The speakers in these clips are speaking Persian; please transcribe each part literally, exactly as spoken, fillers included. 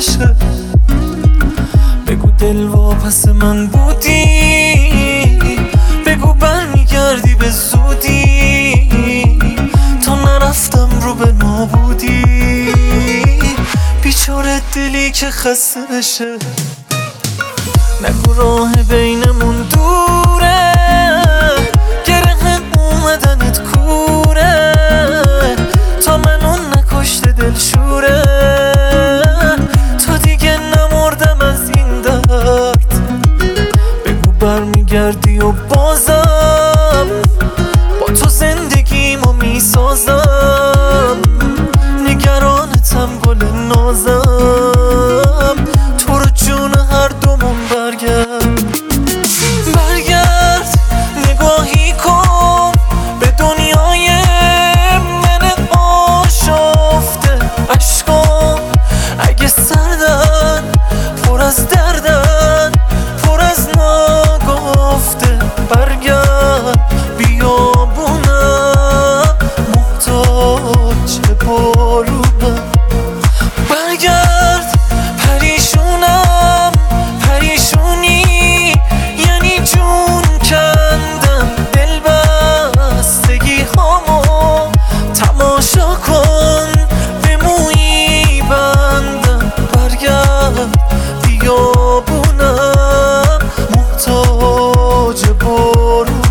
نشه. بگو دل واپس من بودی، بگو برمیگردی به زودی، تا نرفتم رو به نابودی. بیچاره دلی که خسته بشه. نگو راه بینمون دوره، گره اومدنت کوره، تا منو نکشته دلشوره. تا دیگه نمردم از این درد، بگو برمیگردی و بازم با تو زندگیمو میسازم. نگرانتم گل نازم، تو رو جون هر دومون برگرد. برگرد نگاهی کن به دنیای من آشفته. عشقام اگه سردن، پر از دردن، پر از ناگفته. برگرد بیابونم محتاج بارونم. برگرد پریشونم، پریشونی یعنی جون کندم. دل بستگی هامو تماشا کن، به مویی بندم. برگرد بیابونم محتاج بارونم.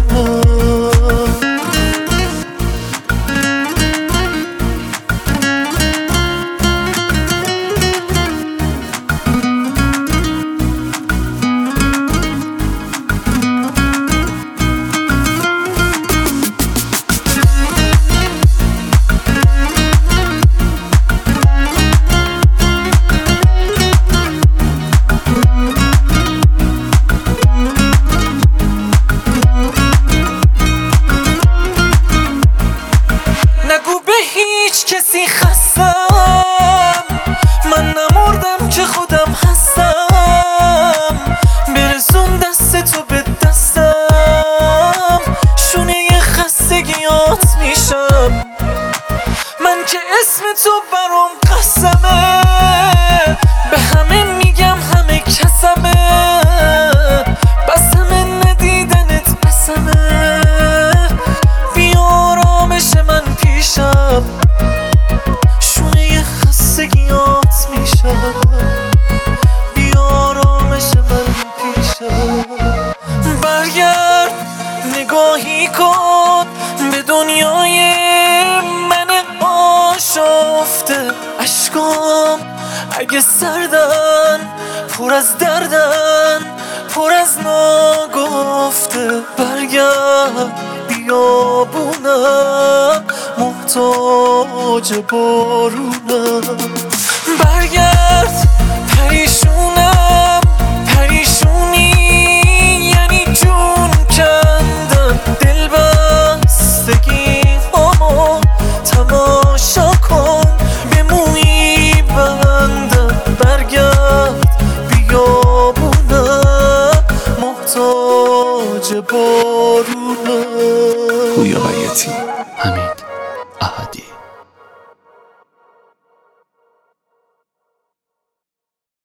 نگو به هیچ کسی خستم، من نمردم که خودم هستم. برسون دست تو به دستم، شونه خستگیات میشم. من که اسم تو برام قسمه، به همه میگم همه کسمه. بسمه ندیدنت بسمه، بیارامش من پیشم. شونه خستگیات میشم، بیارامش من پیشم. برگرد نگاهی کن به دنیای من آشفته. عشقام اگه سردن، پر از دردن، پر از ناگفته. برگرد بیابونم محتاج بارونم. برگرد پریشونم، پریشونی یعنی جون کندم. دل بستگی هامو تماشا کن، به مویی بندم. برگرد بیابونم محتاج بارونم. پویا بیاتی، حمید احدی.